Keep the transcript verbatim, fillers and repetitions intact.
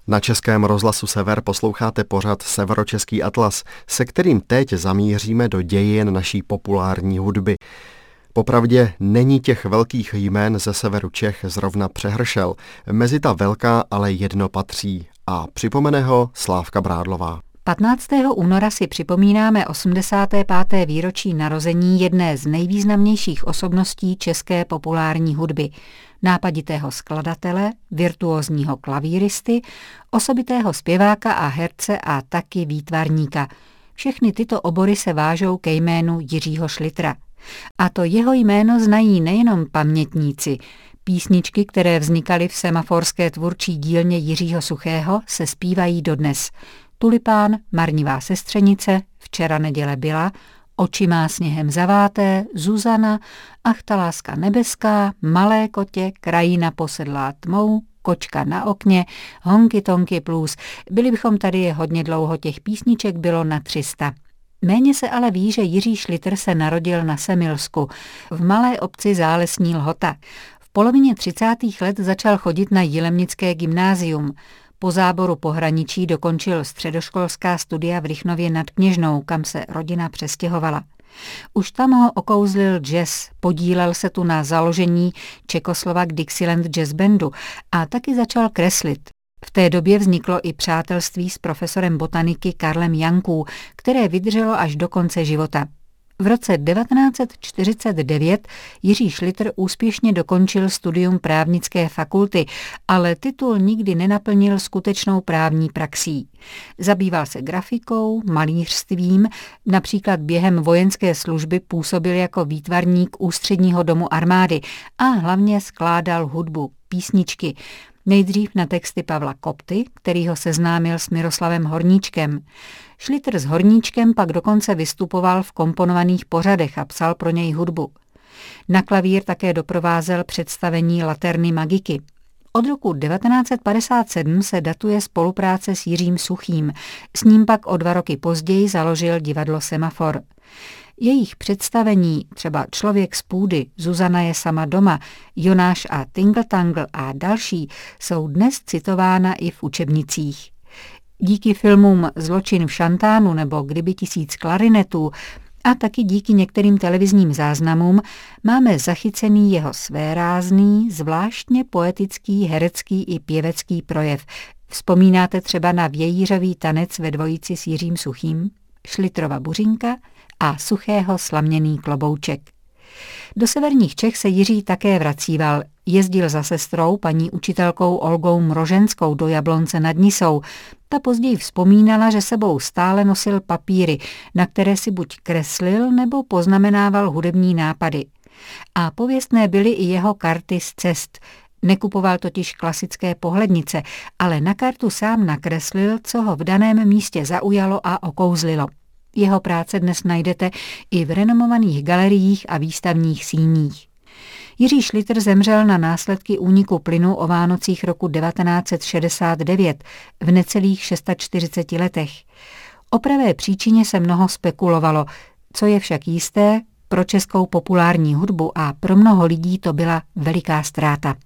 Na Českém rozhlasu Sever posloucháte pořad Severočeský atlas, se kterým teď zamíříme do dějin naší populární hudby. Popravdě není těch velkých jmén ze severu Čech zrovna přehršel. Mezi ta velká ale jedno patří a připomene ho Slávka Brádlová. patnáctého února si připomínáme osmdesáté páté výročí narození jedné z nejvýznamnějších osobností české populární hudby. Nápaditého skladatele, virtuózního klavíristy, osobitého zpěváka a herce a taky výtvarníka. Všechny tyto obory se vážou ke jménu Jiřího Šlitra. A to jeho jméno znají nejenom pamětníci. Písničky, které vznikaly v semaforské tvůrčí dílně Jiřího Suchého, se zpívají dodnes. Tulipán, Marnivá sestřenice, Včera neděle byla, Oči má sněhem zaváté, Zuzana, Ach ta láska nebeská, Malé kotě, Krajina posedlá tmou, Kočka na okně, Honky tonky plus. Byli bychom tady je hodně dlouho, těch písniček bylo na tři sta. Méně se ale ví, že Jiří Šlitr se narodil na Semilsku, v malé obci Zálesní Lhota. V polovině třicátých let začal chodit na Jilemnické gymnázium. Po záboru pohraničí dokončil středoškolská studia v Rychnově nad Kněžnou, kam se rodina přestěhovala. Už tam ho okouzlil jazz, podílel se tu na založení Czechoslovak Dixieland Jazz Bandu a taky začal kreslit. V té době vzniklo i přátelství s profesorem botaniky Karlem Jankou, které vydrželo až do konce života. V roce devatenáct set čtyřicet devět Jiří Šlitr úspěšně dokončil studium právnické fakulty, ale titul nikdy nenaplnil skutečnou právní praxí. Zabýval se grafikou, malířstvím, například během vojenské služby působil jako výtvarník Ústředního domu armády a hlavně skládal hudbu, písničky. Nejdřív na texty Pavla Kopty, který ho seznámil s Miroslavem Horníčkem. Šlitr s Horníčkem pak dokonce vystupoval v komponovaných pořadech a psal pro něj hudbu. Na klavír také doprovázel představení Laterny Magiky. Od roku devatenáct set padesát sedm se datuje spolupráce s Jiřím Suchým, s ním pak o dva roky později založil divadlo Semafor. Jejich představení, třeba Člověk z půdy, Zuzana je sama doma, Jonáš a Tingle Tangle a další, jsou dnes citována i v učebnicích. Díky filmům Zločin v Šantánu nebo Kdyby tisíc klarinetů a taky díky některým televizním záznamům máme zachycený jeho svérázný, zvláštně poetický, herecký i pěvecký projev. Vzpomínáte třeba na Vějířový tanec ve dvojici s Jiřím Suchým, Šlitrova Buřinka a Suchého Slaměný klobouček. Do severních Čech se Jiří také vracíval. Jezdil za sestrou, paní učitelkou Olgou Mroženskou, do Jablonce nad Nisou. Ta později vzpomínala, že sebou stále nosil papíry, na které si buď kreslil nebo poznamenával hudební nápady. A pověstné byly i jeho karty z cest. Nekupoval totiž klasické pohlednice, ale na kartu sám nakreslil, co ho v daném místě zaujalo a okouzlilo. Jeho práce dnes najdete i v renomovaných galeriích a výstavních síních. Jiří Šlitr zemřel na následky úniku plynu o Vánocích roku devatenáct set šedesát devět v necelých čtyřiceti šesti letech. O pravé příčině se mnoho spekulovalo, co je však jisté, pro českou populární hudbu a pro mnoho lidí to byla veliká ztráta.